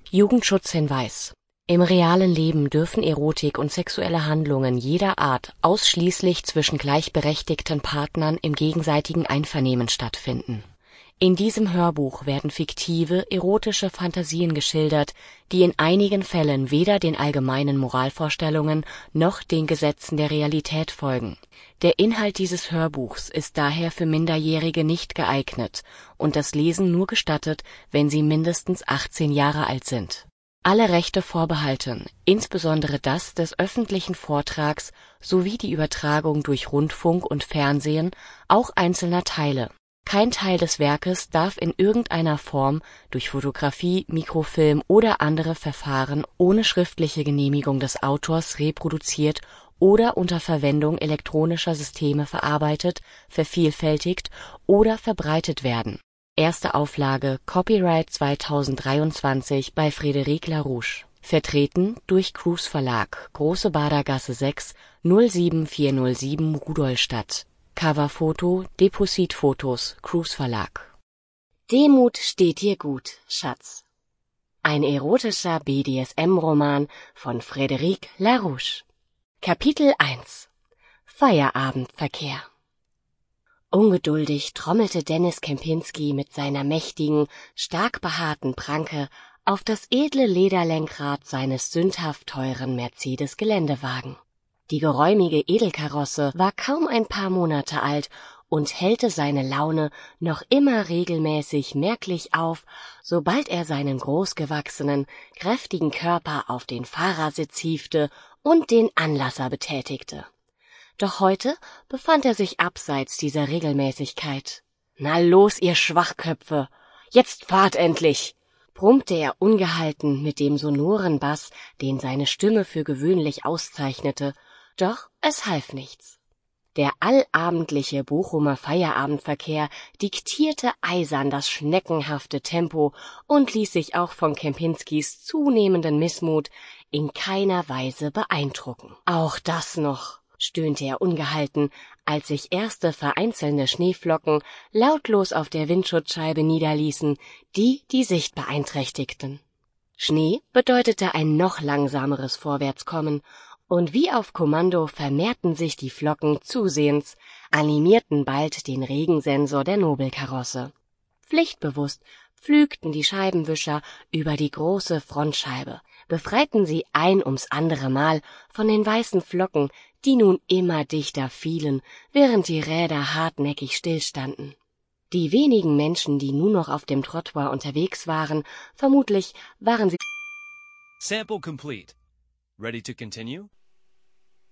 Jugendschutzhinweis: Im realen Leben dürfen Erotik und sexuelle Handlungen jeder Art ausschließlich zwischen gleichberechtigten Partnern im gegenseitigen Einvernehmen stattfinden. In diesem Hörbuch werden fiktive, erotische Fantasien geschildert, die in einigen Fällen weder den allgemeinen Moralvorstellungen noch den Gesetzen der Realität folgen. Der Inhalt dieses Hörbuchs ist daher für Minderjährige nicht geeignet und das Lesen nur gestattet, wenn sie mindestens 18 Jahre alt sind. Alle Rechte vorbehalten, insbesondere das des öffentlichen Vortrags sowie die Übertragung durch Rundfunk und Fernsehen, auch einzelner Teile. Kein Teil des Werkes darf in irgendeiner Form durch Fotografie, Mikrofilm oder andere Verfahren ohne schriftliche Genehmigung des Autors reproduziert oder unter Verwendung elektronischer Systeme verarbeitet, vervielfältigt oder verbreitet werden. Erste Auflage Copyright 2023 bei Frédéric Larouche. Vertreten durch Cruz Verlag, Große Badergasse 6, 07407 Rudolstadt. Coverfoto Deposit Fotos, Cruz Verlag. Demut steht dir gut, Schatz. Ein erotischer BDSM-Roman von Frédéric Larouche. Kapitel 1: Feierabendverkehr. Ungeduldig trommelte Dennis Kempinski mit seiner mächtigen, stark behaarten Pranke auf das edle Lederlenkrad seines sündhaft teuren Mercedes-Geländewagen. Die geräumige Edelkarosse war kaum ein paar Monate alt und hellte seine Laune noch immer regelmäßig merklich auf, sobald er seinen großgewachsenen, kräftigen Körper auf den Fahrersitz hiefte und den Anlasser betätigte. Doch heute befand er sich abseits dieser Regelmäßigkeit. »Na los, ihr Schwachköpfe, jetzt fahrt endlich«, brummte er ungehalten mit dem sonoren Bass, den seine Stimme für gewöhnlich auszeichnete, doch es half nichts. Der allabendliche Bochumer Feierabendverkehr diktierte eisern das schneckenhafte Tempo und ließ sich auch von Kempinskis zunehmenden Missmut in keiner Weise beeindrucken. »Auch das noch«, stöhnte er ungehalten, als sich erste vereinzelte Schneeflocken lautlos auf der Windschutzscheibe niederließen, die die Sicht beeinträchtigten. Schnee bedeutete ein noch langsameres Vorwärtskommen, und wie auf Kommando vermehrten sich die Flocken zusehends, animierten bald den Regensensor der Nobelkarosse. Pflichtbewusst pflügten die Scheibenwischer über die große Frontscheibe, befreiten sie ein ums andere Mal von den weißen Flocken, die nun immer dichter fielen, während die Räder hartnäckig stillstanden. Die wenigen Menschen, die nun noch auf dem Trottoir unterwegs waren, vermutlich waren sie... Sample complete. Ready to continue?